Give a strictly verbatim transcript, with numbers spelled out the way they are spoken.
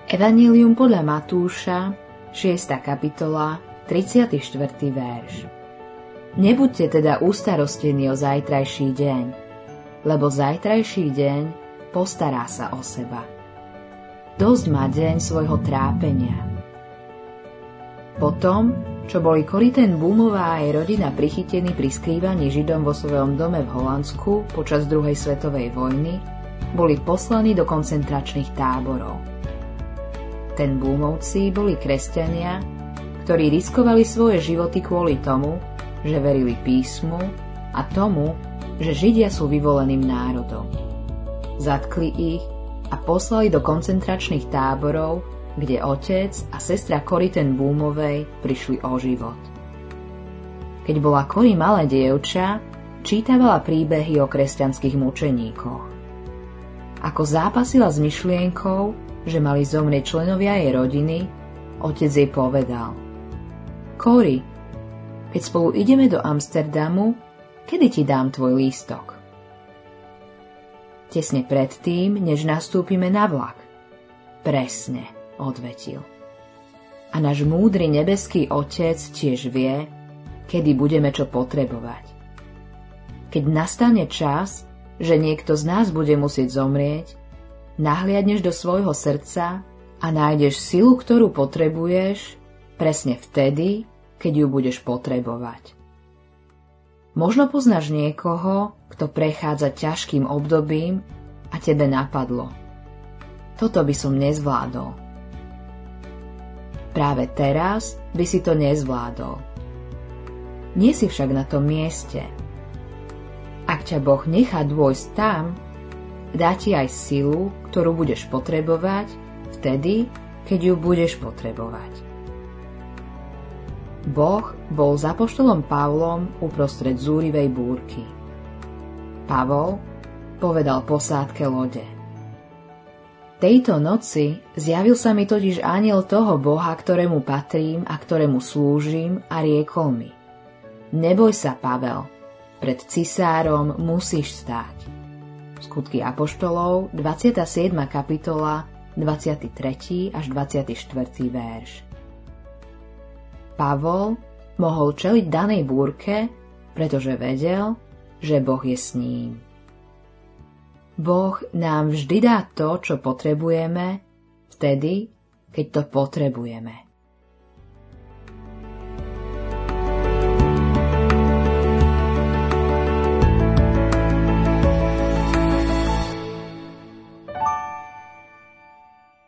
Evanjelium podľa Matúša, šiesta kapitola, tridsiaty štvrtý verš. Nebuďte teda ustarostení o zajtrajší deň, lebo zajtrajší deň postará sa o seba. Dosť má deň svojho trápenia. Potom, čo boli Koriten Boomová a jej rodina prichytení pri skrývaní Židom vo svojom dome v Holandsku počas druhej svetovej vojny, boli poslaní do koncentračných táborov. Ten Boomovci boli kresťania, ktorí riskovali svoje životy kvôli tomu, že verili písmu a tomu, že Židia sú vyvoleným národom. Zatkli ich a poslali do koncentračných táborov, kde otec a sestra Corrie ten Boomovej prišli o život. Keď bola Corrie malé dievča, čítavala príbehy o kresťanských mučeníkoch. Ako zápasila s myšlienkou, že mali zomrieť členovia jej rodiny, otec jej povedal: Corrie, keď spolu ideme do Amsterdamu, kedy ti dám tvoj lístok? Tesne predtým, než nastúpime na vlak. Presne, odvetil. A náš múdry nebeský otec tiež vie, kedy budeme čo potrebovať. Keď nastane čas, že niekto z nás bude musieť zomrieť, nahliadneš do svojho srdca a nájdeš silu, ktorú potrebuješ, presne vtedy, keď ju budeš potrebovať. Možno poznáš niekoho, kto prechádza ťažkým obdobím a tebe napadlo: toto by som nezvládol. Práve teraz by si to nezvládol. Nie si však na tom mieste. Ak ťa Boh nechá dôjsť tam, dá ti aj silu, ktorú budeš potrebovať vtedy, keď ju budeš potrebovať. Boh bol s apoštolom Pavlom uprostred zúrivej búrky. Pavol povedal posádke lode: tejto noci zjavil sa mi totiž anjel toho Boha, ktorému patrím a ktorému slúžim, a riekol mi: neboj sa, Pavel, pred cisárom musíš stáť. Skutky apoštolov, dvadsiata siedma kapitola, dvadsiaty tretí až dvadsiaty štvrtý verš. Pavol mohol čeliť danej búrke, pretože vedel, že Boh je s ním. Boh nám vždy dá to, čo potrebujeme, vtedy, keď to potrebujeme.